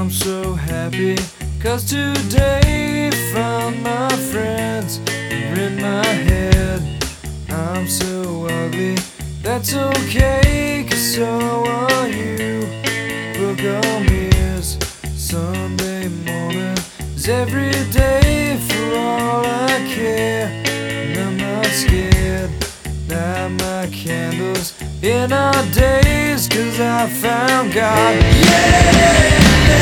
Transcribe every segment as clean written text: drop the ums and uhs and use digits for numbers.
I'm so happy, 'cause today found my friends are in my head. I'm so ugly, that's okay, 'cause so are you. Book on me is Sunday morning is every day for all I care. And I'm not scared, light my candles in our days, 'cause I found God. Yeah!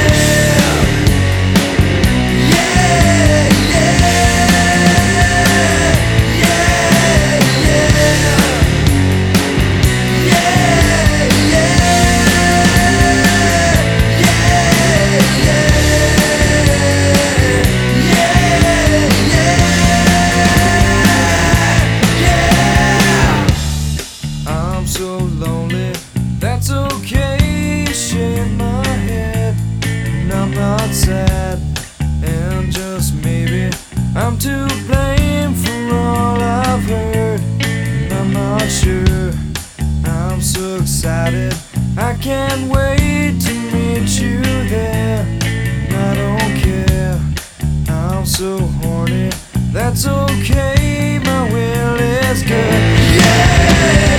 So lonely, that's okay, shake my head, and I'm not sad, and just maybe I'm to blame for all I've heard, and I'm not sure. I'm so excited, I can't wait to meet you there, and I don't care, I'm so horny, that's okay, my will is good. Yeah!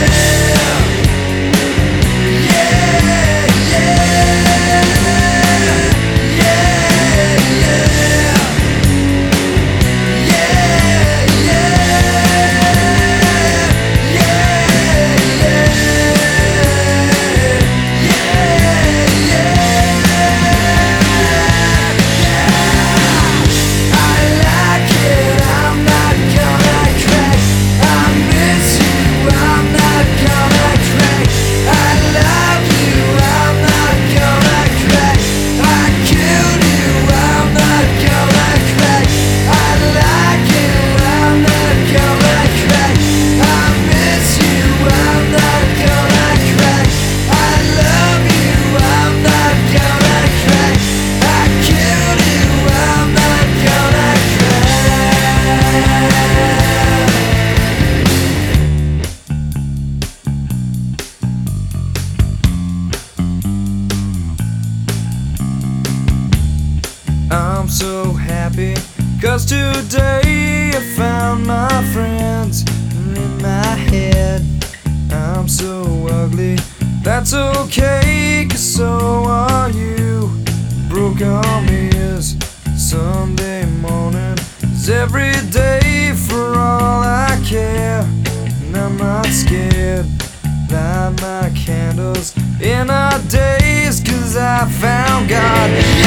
I'm so happy, 'cause today I found my friends in my head. I'm so ugly, that's okay, 'cause so are you. Broke on me is Sunday morning is every day for all I care. And I'm not scared, light my candles in our days, 'cause I found God.